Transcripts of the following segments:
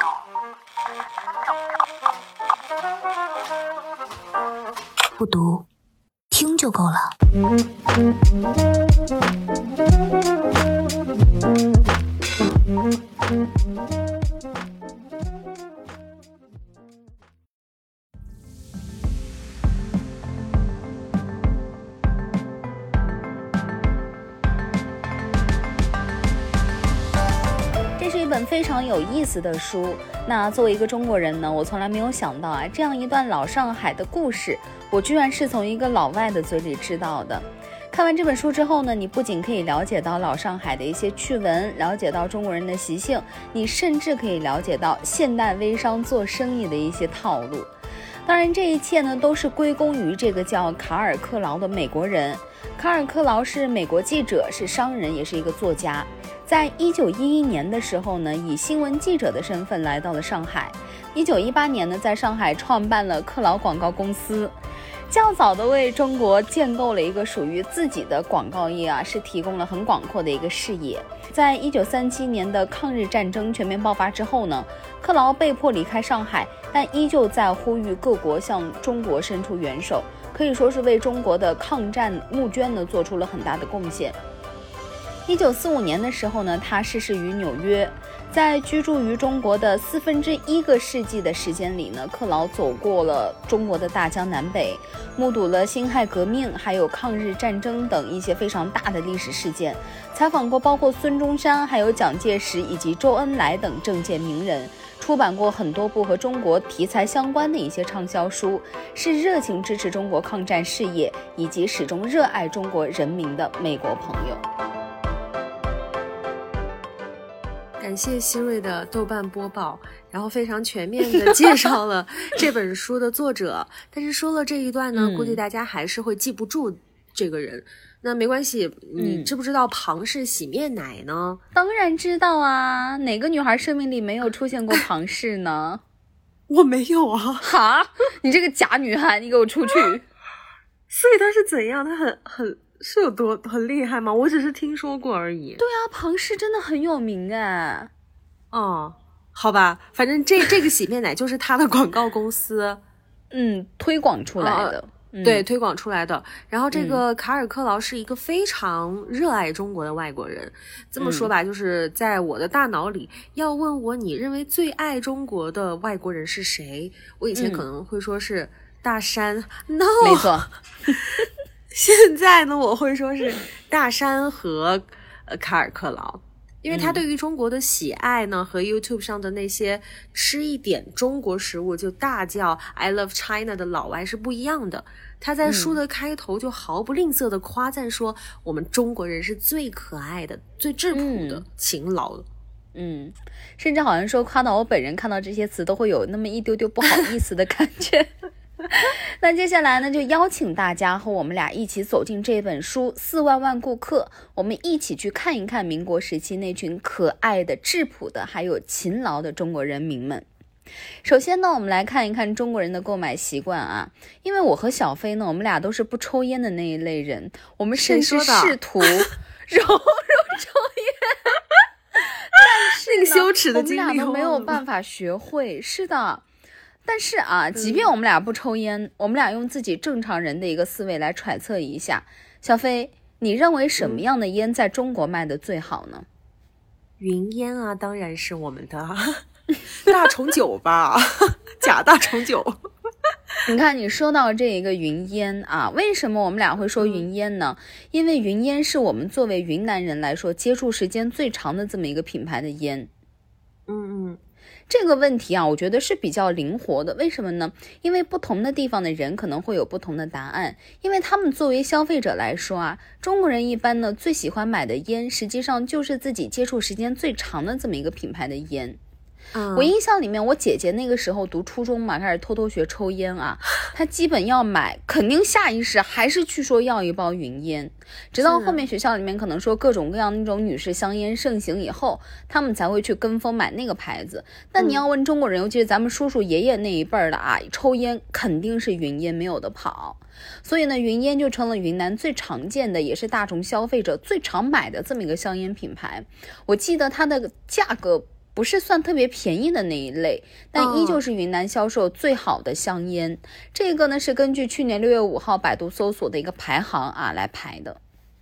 不读，听就够了。 这是一本非常有意思的书。那作为一个中国人呢，我从来没有想到这样一段老上海的故事，我居然是从一个老外的嘴里知道的。看完这本书之后呢，你不仅可以了解到老上海的一些趣闻，了解到中国人的习性，你甚至可以了解到现代微商做生意的一些套路。当然这一切呢，都是归功于这个叫卡尔克劳的美国人。卡尔克劳是美国记者，是商人，也是一个作家。在1911年的时候呢，以新闻记者的身份来到了上海。1918年呢，在上海创办了克劳广告公司，较早的为中国建构了一个属于自己的广告业是提供了很广阔的一个视野。在1937年的抗日战争全面爆发之后呢，克劳被迫离开上海，但依旧在呼吁各国向中国伸出援手，可以说是为中国的抗战募捐呢做出了很大的贡献。1945年的时候呢，他逝世于纽约。在居住于中国的1/4个世纪的时间里呢，克劳走过了中国的大江南北，目睹了辛亥革命还有抗日战争等一些非常大的历史事件，采访过包括孙中山还有蒋介石以及周恩来等政界名人，出版过很多部和中国题材相关的一些畅销书，是热情支持中国抗战事业以及始终热爱中国人民的美国朋友。 感谢希瑞的豆瓣播报，然后非常全面的介绍了这本书的作者。但是说了这一段呢，估计大家还是会记不住这个人。那没关系，你知不知道庞氏洗面奶呢？ 当然知道啊，哪个女孩生命里没有出现过庞氏呢？ 我没有啊。 哈，你这个假女孩，你给我出去！ 所以他是怎样？他是有多很厉害吗？我只是听说过而已。 对啊，庞氏真的很有名哎。 哦，好吧，反正这个洗面奶就是他的广告公司推广出来的。 对，推广出来的。然后这个卡尔克劳是一个非常热爱中国的外国人。这么说吧，就是在我的大脑里，要问我你认为最爱中国的外国人是谁，我以前可能会说是大山。No， 没错。 现在呢，我会说是大山和卡尔克劳，因为他对于中国的喜爱呢，和 YouTube 上的那些吃一点中国食物就大叫 I love China 的老外是不一样的。他在书的开头就毫不吝啬的夸赞说，我们中国人是最可爱的、最质朴的、勤劳的。 甚至好像说夸到我本人看到这些词都会有那么一丢丢不好意思的感觉。那接下来呢，就邀请大家和我们俩一起走进这本书4万万顾客，我们一起去看一看民国时期那群可爱的、质朴的还有勤劳的中国人民们。首先呢，我们来看一看中国人的购买习惯啊。因为我和小飞呢，我们俩都是不抽烟的那一类人，我们甚至试图揉抽烟，但是那个羞耻的经历我们俩都没有办法学会。是的。但是即便我们俩不抽烟，我们俩用自己正常人的一个思维来揣测一下。小飞，你认为什么样的烟在中国卖的最好呢？ 云烟啊，当然是我们的大重九吧，假大重九。 你看，你说到这一个云烟为什么我们俩会说云烟呢？因为云烟是我们作为云南人来说接触时间最长的这么一个品牌的烟。这个问题我觉得是比较灵活的。为什么呢？因为不同的地方的人可能会有不同的答案。因为他们作为消费者来说中国人一般呢最喜欢买的烟，实际上就是自己接触时间最长的这么一个品牌的烟。我印象里面，我姐姐那个时候读初中嘛，开始偷偷学抽烟她基本要买，肯定下意识还是去说要一包云烟，直到后面学校里面可能说各种各样那种女士香烟盛行以后，他们才会去跟风买那个牌子。但你要问中国人，尤其是咱们叔叔爷爷那一辈的抽烟肯定是云烟，没有的跑。所以呢，云烟就成了云南最常见的，也是大众消费者最常买的这么一个香烟品牌。我记得它的价格不是算特别便宜的那一类，但依旧是云南销售最好的香烟。这个呢是根据去年6月5号百度搜索的一个排行啊来排的。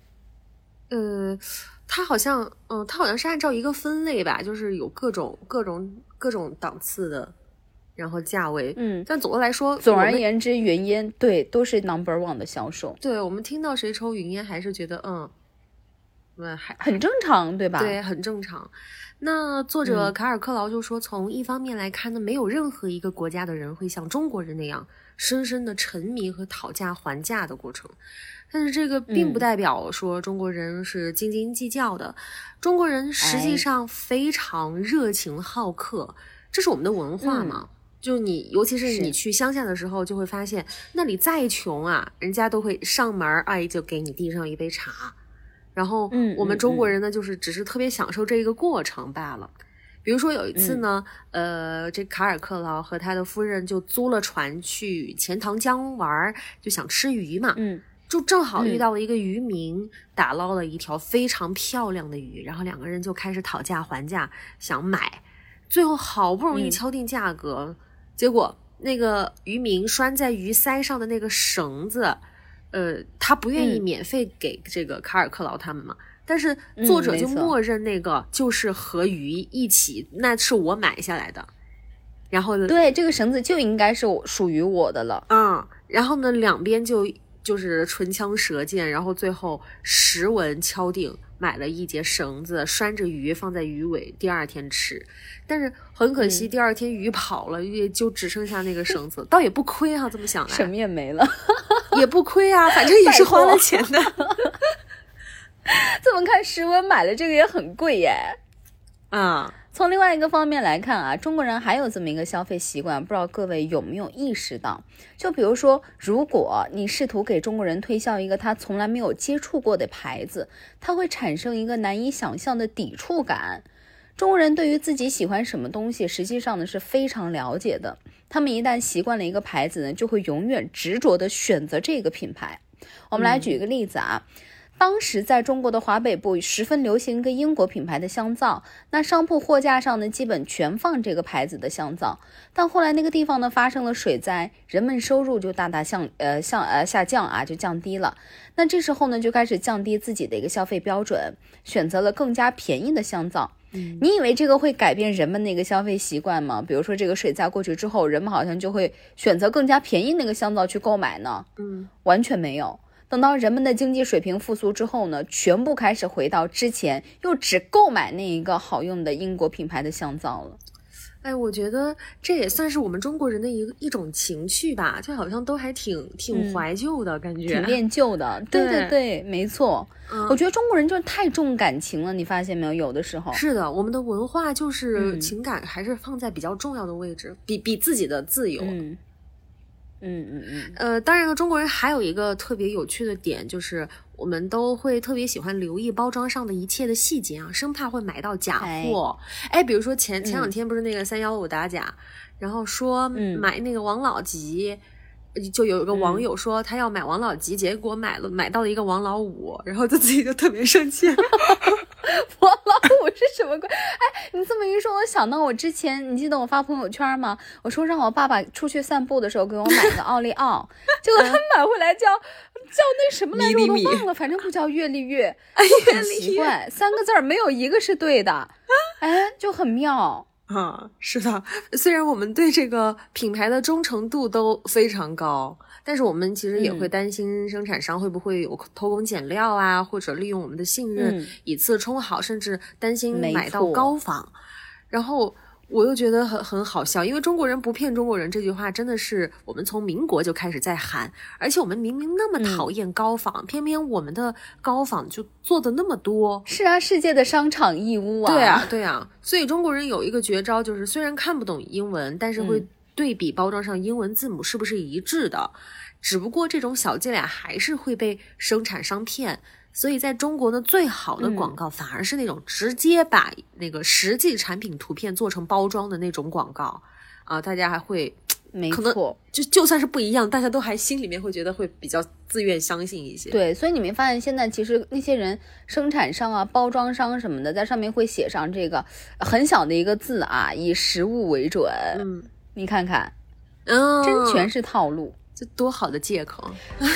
它好像是按照一个分类吧，就是有各种档次的，然后价位。但总的来说， 总而言之，云烟对都是 No.1 的销售。 对，我们听到谁抽云烟，还是觉得很正常，对吧？ 对，很正常。那作者卡尔克劳就说，从一方面来看呢，没有任何一个国家的人会像中国人那样深深的沉迷和讨价还价的过程。但是这个并不代表说中国人是斤斤计较的，中国人实际上非常热情好客，这是我们的文化嘛。就你尤其是你去乡下的时候，就会发现那里再穷啊，人家都会上门就给你递上一杯茶。然后我们中国人呢，就是只是特别享受这一个过程罢了。比如说有一次呢，这卡尔克劳和他的夫人就租了船去钱塘江玩，就想吃鱼嘛。就正好遇到了一个渔民，打捞了一条非常漂亮的鱼，然后两个人就开始讨价还价，想买。最后好不容易敲定价格，结果那个渔民拴在鱼鳃上的那个绳子，他不愿意免费给这个卡尔克劳他们嘛，但是作者就默认那个就是和鱼一起，那是我买下来的。然后对，这个绳子就应该是属于我的了。 然后呢，两边就是唇枪舌剑，然后最后实文敲定，买了一节绳子，拴着鱼放在鱼尾，第二天吃。但是很可惜，第二天鱼跑了，也就只剩下那个绳子，倒也不亏啊，这么想来什么也没了， 也不亏啊，反正也是花了钱的。 这么看，实文买了这个也很贵耶。从另外一个方面来看啊，中国人还有这么一个消费习惯，不知道各位有没有意识到？就比如说，如果你试图给中国人推销一个他从来没有接触过的牌子，他会产生一个难以想象的抵触感。中国人对于自己喜欢什么东西，实际上呢是非常了解的。他们一旦习惯了一个牌子呢，就会永远执着的选择这个品牌。我们来举一个例子啊。当时在中国的华北部十分流行一个英国品牌的香皂，那商铺货架上呢基本全放这个牌子的香皂，但后来那个地方呢发生了水灾，人们收入就大大下降啊，就降低了。那这时候呢就开始降低自己的一个消费标准，选择了更加便宜的香皂。你以为这个会改变人们那个消费习惯吗？比如说这个水灾过去之后，人们好像就会选择更加便宜那个香皂去购买呢？完全没有。等到人们的经济水平复苏之后呢，全部开始回到之前，又只购买那一个好用的英国品牌的香皂了。 我觉得这也算是我们中国人的一种情趣吧，就好像都还挺怀旧的感觉， 挺恋旧的。对，没错。我觉得中国人就是太重感情了，你发现没有？有的时候是的，我们的文化就是情感还是放在比较重要的位置，比自己的自由。当然了，中国人还有一个特别有趣的点，就是我们都会特别喜欢留意包装上的一切的细节啊，生怕会买到假货。比如说前两天不是那个315打假，然后说买那个王老吉，就有一个网友说他要买王老吉，结果买到了一个王老五，然后自己就特别生气。 王老五是什么鬼？你这么一说，我想到我之前，你记得我发朋友圈吗？我说让我爸爸出去散步的时候给我买个奥利奥，结果他买回来叫那什么来着，我都忘了，反正不叫月丽月，就很奇怪，3个字没有一个是对的，就很妙。 是的，虽然我们对这个品牌的忠诚度都非常高，但是我们其实也会担心生产商会不会有偷工减料啊，或者利用我们的信任以次充好，甚至担心买到高仿。然后我又觉得很好笑，因为中国人不骗中国人这句话真的是我们从民国就开始在喊，而且我们明明那么讨厌高仿，偏偏我们的高仿就做的那么多。 是啊，世界的商场义乌啊。 对啊，所以中国人有一个绝招，就是虽然看不懂英文，但是会对比包装上英文字母是不是一致的。只不过这种小伎俩还是会被生产商骗，所以在中国呢，最好的广告反而是那种直接把那个实际产品图片做成包装的那种广告大家还会没可能错， 就算是不一样，大家都还心里面会觉得会比较自愿相信一些。 对，所以你没发现现在其实那些人生产商啊、包装商什么的，在上面会写上这个很小的一个字啊，以实物为准。你看看，真全是套路， 这多好的借口。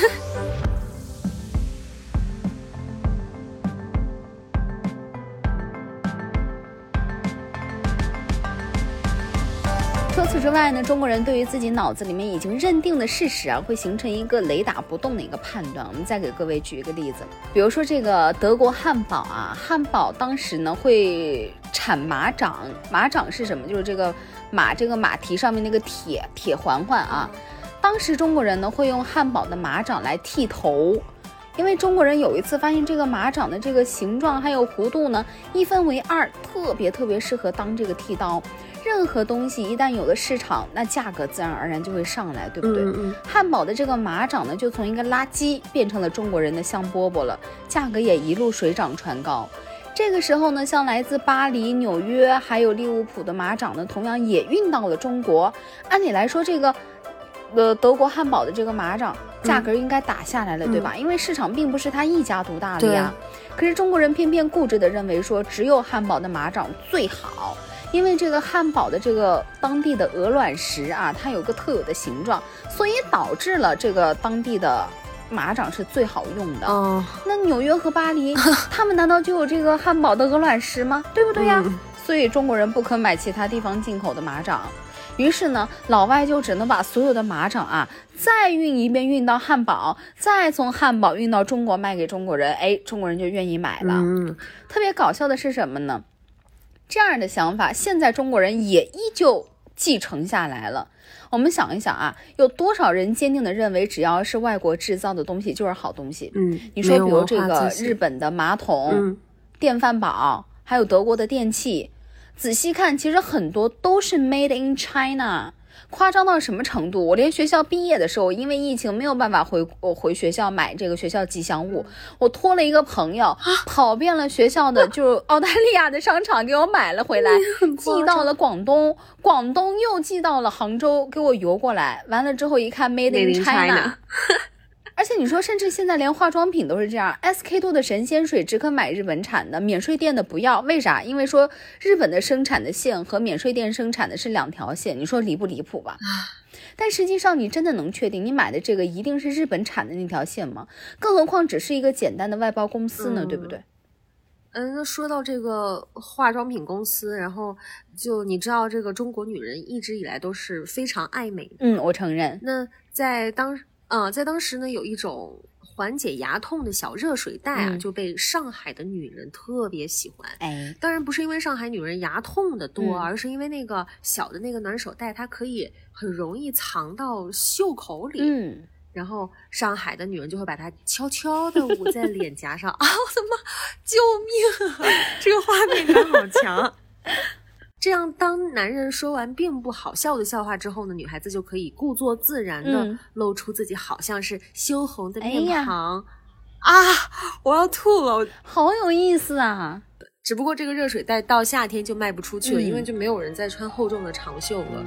除此之外呢，中国人对于自己脑子里面已经认定的事实啊，会形成一个雷打不动的一个判断。我们再给各位举一个例子，比如说这个德国汉堡啊，汉堡当时呢会产马掌，马掌是什么？就是这个马蹄上面那个铁环环啊。当时中国人呢会用汉堡的马掌来剃头，因为中国人有一次发现这个马掌的这个形状还有弧度呢一分为二，特别适合当这个剃刀。任何东西一旦有了市场，那价格自然而然就会上来，对不对？汉堡的这个马掌呢，就从一个垃圾变成了中国人的香饽饽了，价格也一路水涨船高。这个时候呢，像来自巴黎、纽约还有利物浦的马掌呢，同样也运到了中国。按理来说，这个德国汉堡的这个马掌价格应该打下来了，对吧？因为市场并不是他一家独大的呀。可是中国人偏偏固执地认为说，只有汉堡的马掌最好。因为这个汉堡的这个当地的鹅卵石啊，它有个特有的形状，所以导致了这个当地的马掌是最好用的。那纽约和巴黎，他们难道就有这个汉堡的鹅卵石吗？对不对呀？所以中国人不可买其他地方进口的马掌。于是呢，老外就只能把所有的马掌啊再运一遍，运到汉堡，再从汉堡运到中国卖给中国人。中国人就愿意买了。特别搞笑的是什么呢？这样的想法现在中国人也依旧继承下来了。我们想一想啊，有多少人坚定的认为只要是外国制造的东西就是好东西？你说比如这个日本的马桶、电饭煲，还有德国的电器，仔细看其实很多都是 made in China。夸张到什么程度？我连学校毕业的时候，因为疫情没有办法回学校买这个学校吉祥物，我托了一个朋友跑遍了学校的就是澳大利亚的商场给我买了回来，寄到了广东又寄到了杭州给我邮过来，完了之后一看 Made in China。而且你说，甚至现在连化妆品都是这样 ，SK-II 的神仙水只可买日本产的，免税店的不要。为啥？因为说日本的生产的线和免税店生产的是两条线，你说离不离谱吧？但实际上，你真的能确定你买的这个一定是日本产的那条线吗？更何况只是一个简单的外包公司呢，对不对？ 那说到这个化妆品公司，然后就你知道，这个中国女人一直以来都是非常爱美的。 我承认。 那在当时呢，有一种缓解牙痛的小热水袋啊，就被上海的女人特别喜欢。当然不是因为上海女人牙痛的多，而是因为那个小的那个暖手袋，它可以很容易藏到袖口里。然后上海的女人就会把它悄悄地捂在脸颊上。我的妈，救命啊！这个画面感好强。这样当男人说完并不好笑的笑话之后呢，女孩子就可以故作自然的露出自己好像是羞红的面庞。我要吐了， 好有意思啊。 只不过这个热水袋到夏天就卖不出去了，因为就没有人再穿厚重的长袖了。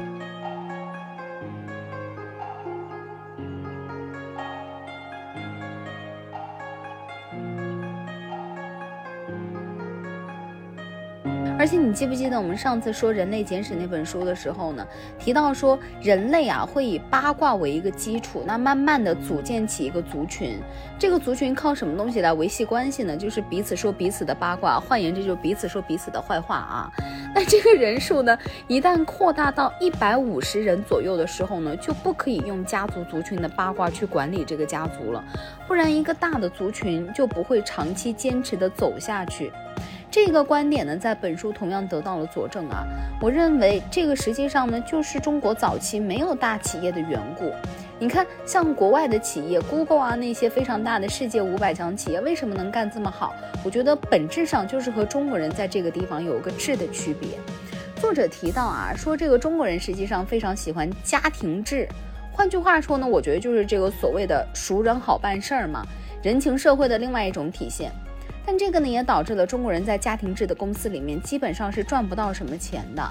而且你记不记得我们上次说《人类简史》那本书的时候呢，提到说人类啊会以八卦为一个基础，那慢慢的组建起一个族群。这个族群靠什么东西来维系关系呢？就是彼此说彼此的八卦，换言之就是彼此说彼此的坏话啊。那这个人数呢，一旦扩大到150人左右的时候呢，就不可以用家族族群的八卦去管理这个家族了，不然一个大的族群就不会长期坚持的走下去。这个观点呢，在本书同样得到了佐证啊。我认为这个实际上呢，就是中国早期没有大企业的缘故。你看，像国外的企业 ，Google 啊，那些非常大的世界500强企业，为什么能干这么好？我觉得本质上就是和中国人在这个地方有个质的区别。作者提到啊，说这个中国人实际上非常喜欢家庭制。换句话说呢，我觉得就是这个所谓的熟人好办事儿嘛，人情社会的另外一种体现。但这个呢，也导致了中国人在家庭制的公司里面基本上是赚不到什么钱的。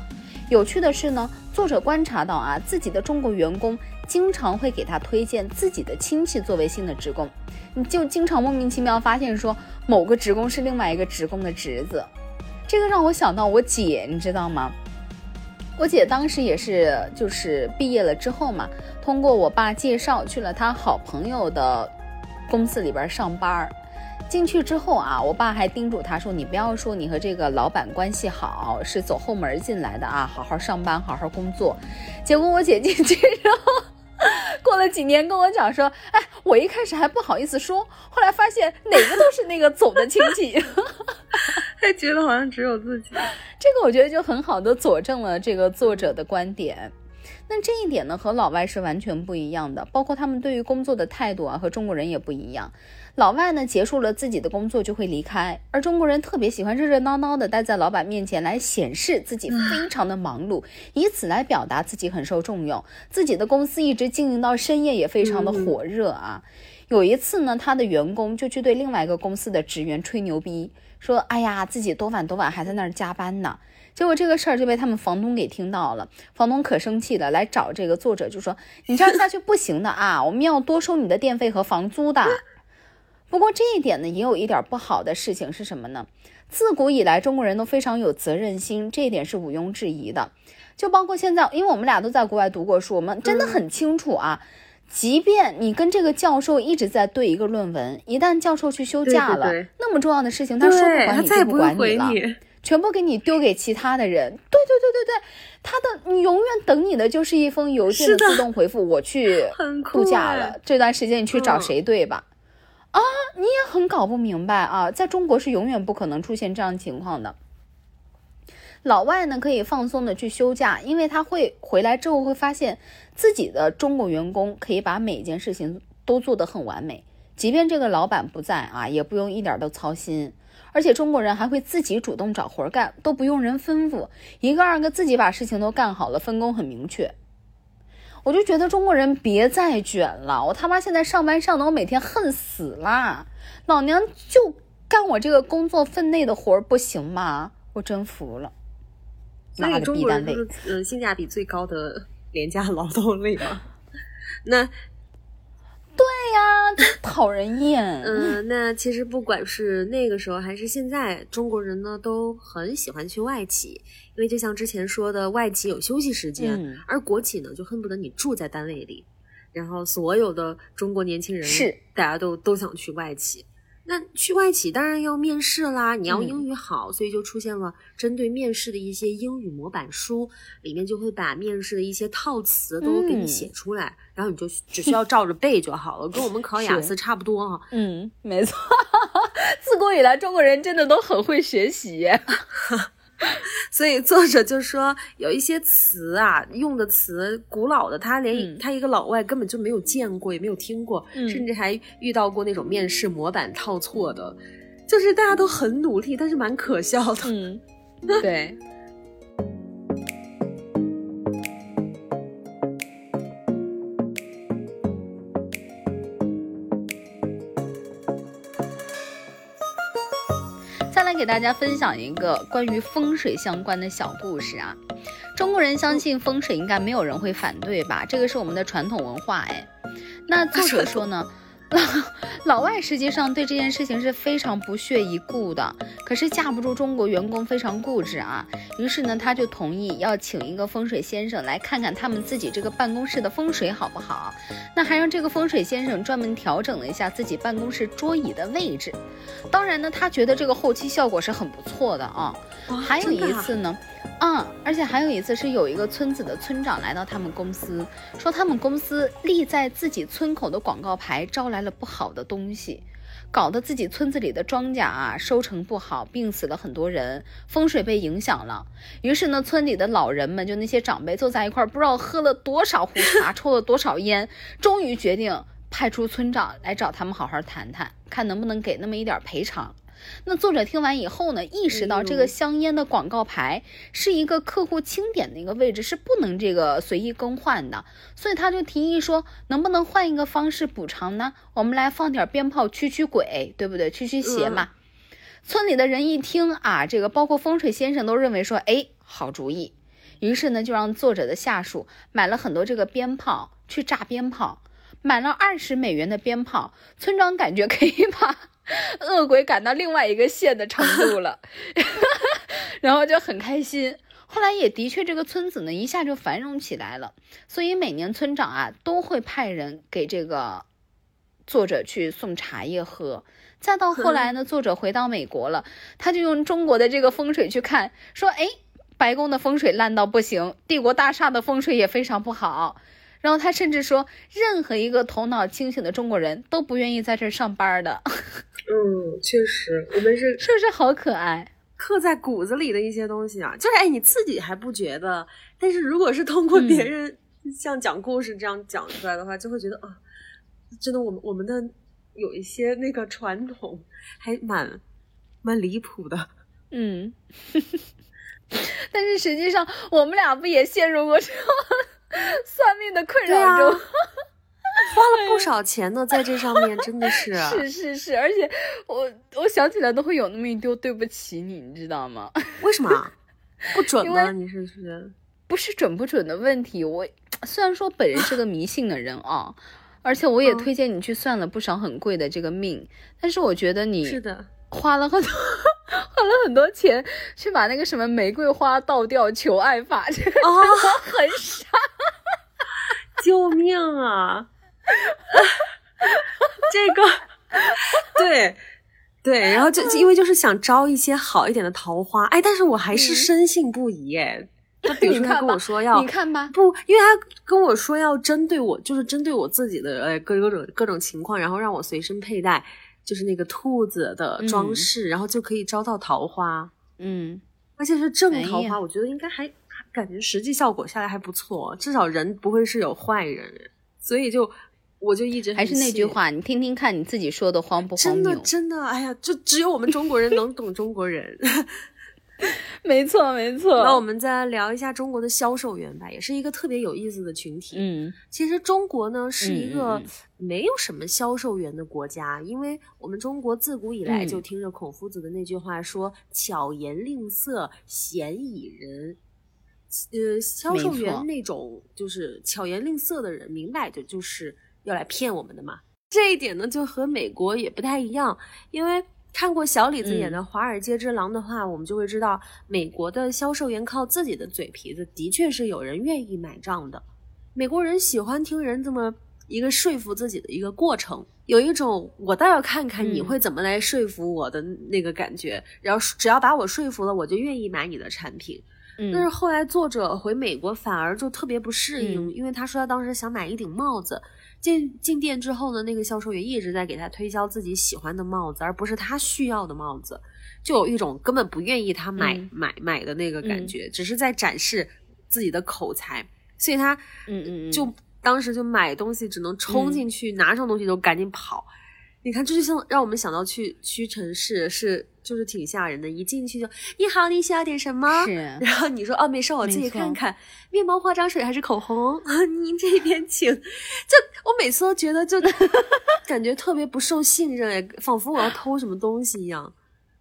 有趣的是呢，作者观察到啊，自己的中国员工经常会给他推荐自己的亲戚作为新的职工，你就经常莫名其妙发现说某个职工是另外一个职工的侄子。这个让我想到我姐，你知道吗？我姐当时也是就是毕业了之后嘛，通过我爸介绍去了她好朋友的公司里边上班。进去之后啊，我爸还叮嘱他说，你不要说你和这个老板关系好，是走后门进来的啊，好好上班，好好工作。结果我姐进去之后过了几年跟我讲说，哎，我一开始还不好意思说，后来发现哪个都是那个走的亲戚还觉得好像只有自己。 这个我觉得就很好的佐证了这个作者的观点。那这一点呢，和老外是完全不一样的，包括他们对于工作的态度啊，和中国人也不一样。老外呢，结束了自己的工作就会离开，而中国人特别喜欢热热闹闹的待在老板面前来显示自己非常的忙碌，以此来表达自己很受重用，自己的公司一直经营到深夜也非常的火热啊。有一次呢，他的员工就去对另外一个公司的职员吹牛逼，说哎呀，自己多晚还在那儿加班呢。结果这个事儿就被他们房东给听到了，房东可生气了，来找这个作者就说，你这样下去不行的啊，我们要多收你的电费和房租的。不过这一点呢，也有一点不好的事情是什么呢？自古以来中国人都非常有责任心，这一点是毋庸置疑的。就包括现在，因为我们俩都在国外读过书，我们真的很清楚啊，即便你跟这个教授一直在对一个论文，一旦教授去休假了，对，那么重要的事情他说不管你就不管你了，全部给你丢给其他的人。对，你永远等你的就是一封邮件的自动回复，我去度假了，这段时间你去找谁对吧？啊，你也很搞不明白啊，在中国是永远不可能出现这样情况的。老外呢可以放松的去休假，因为他会回来之后会发现自己的中国员工可以把每件事情都做得很完美，即便这个老板不在啊，也不用一点都操心。而且中国人还会自己主动找活干，都不用人吩咐，一个二个自己把事情都干好了，分工很明确。我就觉得中国人别再卷了，我他妈现在上班上的我每天恨死了，老娘就干我这个工作分内的活不行吗？我真服了。 所以中国人是性价比最高的廉价劳动力嘛？那对呀，真讨人厌。 那其实不管是那个时候还是现在，中国人呢都很喜欢去外企，因为就像之前说的，外企有休息时间，而国企呢就恨不得你住在单位里。然后所有的中国年轻人是大家都想去外企。那去外企当然要面试啦，你要英语好，所以就出现了针对面试的一些英语模板书，里面就会把面试的一些套词都给你写出来，然后你就只需要照着背就好了，跟我们考雅思差不多啊。 没错，自古以来中国人真的都很会学习。 所以作者就说有一些词啊，用的词古老的，他连他一个老外根本就没有见过，也没有听过，甚至还遇到过那种面试模板套错的，就是大家都很努力，但是蛮可笑的。 对。给大家分享一个关于风水相关的小故事啊。中国人相信风水应该没有人会反对吧，这个是我们的传统文化。那作者说呢，老外实际上对这件事情是非常不屑一顾的，可是架不住中国员工非常固执啊，于是呢他就同意要请一个风水先生来看看他们自己这个办公室的风水好不好。那还让这个风水先生专门调整了一下自己办公室桌椅的位置，当然呢他觉得这个后期效果是很不错的啊。还有一次呢而且还有一次是有一个村子的村长来到他们公司，说他们公司立在自己村口的广告牌招来了不好的东西，搞得自己村子里的庄稼啊收成不好，病死了很多人，风水被影响了。于是呢村里的老人们，就那些长辈坐在一块，不知道喝了多少壶茶抽了多少烟，终于决定派出村长来找他们好好谈谈，看能不能给那么一点赔偿。那作者听完以后呢，意识到这个香烟的广告牌是一个客户清点的一个位置，是不能这个随意更换的，所以他就提议说，能不能换一个方式补偿呢？我们来放点鞭炮驱驱鬼，对不对？驱驱邪嘛。村里的人一听啊，这个包括风水先生都认为说，好主意。 于是呢就让作者的下属买了很多这个鞭炮去炸鞭炮，买了$20的鞭炮，村长感觉可以把恶鬼赶到另外一个县的程度了然后就很开心。后来也的确这个村子呢一下就繁荣起来了，所以每年村长啊都会派人给这个作者去送茶叶喝。再到后来呢，作者回到美国了，他就用中国的这个风水去看，说哎，白宫的风水烂到不行，帝国大厦的风水也非常不好。然后他甚至说，任何一个头脑清醒的中国人都不愿意在这儿上班的。 确实，我们是不是好可爱？ 刻在骨子里的一些东西啊，就是你自己还不觉得，但是如果是通过别人像讲故事这样讲出来的话，就会觉得真的我们的有一些那个传统还蛮离谱的。 但是实际上我们俩不也陷入过这种算命的困扰中？ 花了不少钱呢，在这上面真的是是，而且我想起来都会有那么一丢对不起你，你知道吗？ 为什么不准吗？你是不是准不准的问题？我虽然说本人是个迷信的人啊，而且我也推荐你去算了不少很贵的这个命，但是我觉得你是的花了很多钱去把那个什么玫瑰花倒吊求爱法，这个真的很傻。 救命啊！这个对，然后就因为就是想招一些好一点的桃花，但是我还是深信不疑他比如说他跟我说要， 你看吧， 不，因为他跟我说要针对我，就是针对我自己的各种情况，然后让我随身佩戴，就是那个兔子的装饰，然后就可以招到桃花。而且是正桃花，我觉得应该还感觉实际效果下来还不错，至少人不会是有坏人，所以我就一直很还是那句话，你听听看你自己说的荒不荒谬？ 真的，哎呀，就只有我们中国人能懂中国人。 没错。 那我们再聊一下中国的销售员吧，也是一个特别有意思的群体。其实中国呢是一个没有什么销售员的国家，因为我们中国自古以来就听着孔夫子的那句话说巧言令色，鲜矣仁。销售员那种就是巧言令色的人，明摆着就是要来骗我们的嘛。这一点呢就和美国也不太一样，因为看过小李子演的《华尔街之狼》的话，我们就会知道美国的销售员靠自己的嘴皮子的确是有人愿意买账的。美国人喜欢听人这么一个说服自己的一个过程，有一种我倒要看看你会怎么来说服我的那个感觉，然后只要把我说服了，我就愿意买你的产品。但是后来作者回美国反而就特别不适应，因为他说他当时想买一顶帽子，进店之后呢，那个销售员一直在给他推销自己喜欢的帽子，而不是他需要的帽子，就有一种根本不愿意他买的那个感觉，只是在展示自己的口才，所以他就当时就买东西只能冲进去，拿上东西就赶紧跑。你看，这就像让我们想到去屈臣氏就是挺吓人的，一进去就你好，你需要点什么？然后你说没事，我自己看看，面膜、化妆水还是口红？您这边请。就我每次都觉得就感觉特别不受信任，仿佛我要偷什么东西一样。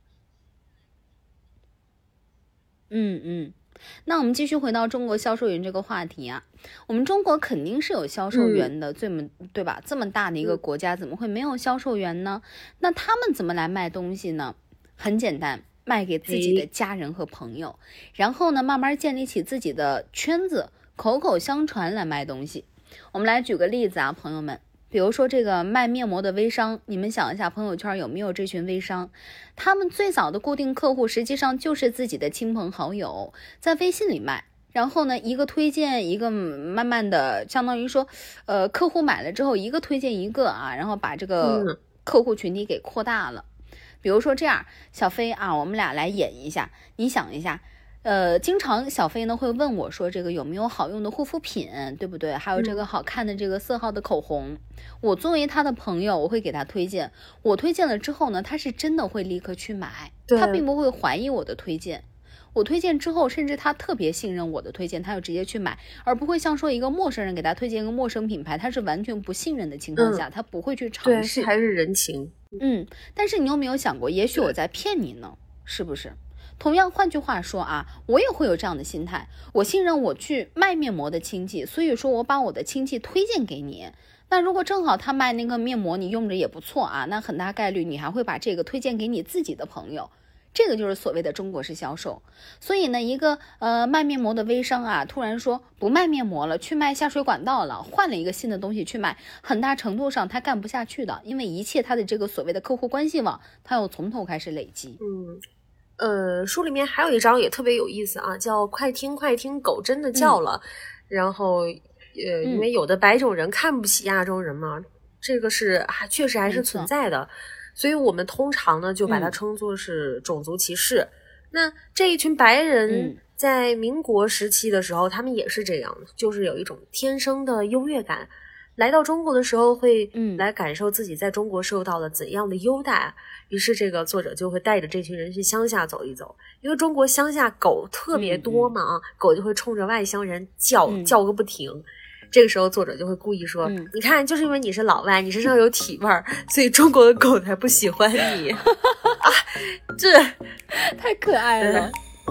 那我们继续回到中国销售员这个话题啊，我们中国肯定是有销售员的，对吧？这么大的一个国家，怎么会没有销售员呢？那他们怎么来卖东西呢？很简单，卖给自己的家人和朋友，然后呢，慢慢建立起自己的圈子，口口相传来卖东西。我们来举个例子啊，朋友们。比如说这个卖面膜的微商，你们想一下朋友圈有没有这群微商，他们最早的固定客户实际上就是自己的亲朋好友，在微信里卖，然后呢一个推荐一个，慢慢的相当于说客户买了之后一个推荐一个啊，然后把这个客户群体给扩大了。比如说这样，小飞啊，我们俩来演一下，你想一下，经常小飞呢会问我说这个有没有好用的护肤品，对不对？还有这个好看的这个色号的口红，我作为他的朋友，我会给他推荐。我推荐了之后呢，他是真的会立刻去买，他并不会怀疑我的推荐。我推荐之后，甚至他特别信任我的推荐，他就直接去买，而不会像说一个陌生人给他推荐一个陌生品牌，他是完全不信任的情况下，他不会去尝试。 对，还是人情。 但是你有没有想过，也许我在骗你呢？是不是？ 同样，换句话说啊，我也会有这样的心态。我信任我去卖面膜的亲戚，所以说我把我的亲戚推荐给你。那如果正好他卖那个面膜，你用着也不错啊，那很大概率你还会把这个推荐给你自己的朋友。这个就是所谓的中国式销售。所以呢，一个卖面膜的微商啊，突然说不卖面膜了，去卖下水管道了，换了一个新的东西去卖，很大程度上他干不下去的，因为一切他的这个所谓的客户关系网，他要从头开始累积。 书里面还有一章也特别有意思啊，叫快听快听，狗真的叫了。然后因为有的白种人看不起亚洲人嘛，这个是确实还是存在的，所以我们通常呢就把它称作是种族歧视。那这一群白人在民国时期的时候，他们也是这样，就是有一种天生的优越感，来到中国的时候会来感受自己在中国受到了怎样的优待。于是这个作者就会带着这群人去乡下走一走，因为中国乡下狗特别多嘛，狗就会冲着外乡人叫个不停。这个时候作者就会故意说，你看，就是因为你是老外，你身上有体味儿，所以中国的狗才不喜欢你。这太可爱了。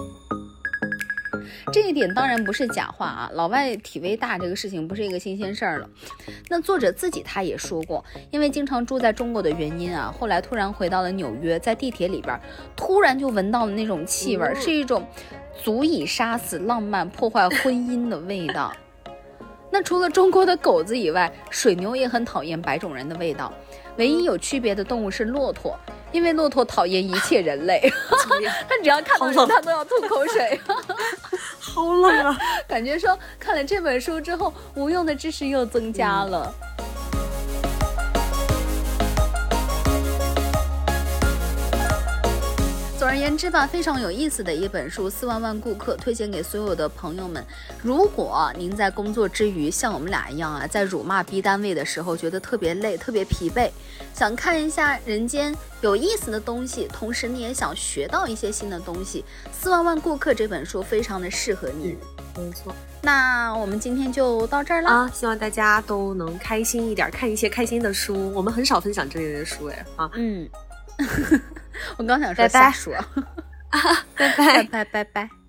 这一点当然不是假话啊，老外体味大这个事情不是一个新鲜事儿了。那作者自己他也说过，因为经常住在中国的原因啊，后来突然回到了纽约，在地铁里边突然就闻到了那种气味，是一种足以杀死浪漫破坏婚姻的味道。那除了中国的狗子以外，水牛也很讨厌白种人的味道，唯一有区别的动物是骆驼，因为骆驼讨厌一切人类。他只要看到人他都要吐口水。 好冷啊。 感觉说看了这本书之后，无用的知识又增加了。总而言之吧，非常有意思的一本书，4万万顾客，推荐给所有的朋友们。如果您在工作之余像我们俩一样啊，在辱骂逼单位的时候觉得特别累特别疲惫，想看一下人间有意思的东西，同时你也想学到一些新的东西，4万万顾客这本书非常的适合你。 没错。 那我们今天就到这儿了啊！希望大家都能开心一点，看一些开心的书。我们很少分享这类的书啊。 我刚想说瞎说。 拜拜。 拜拜拜拜。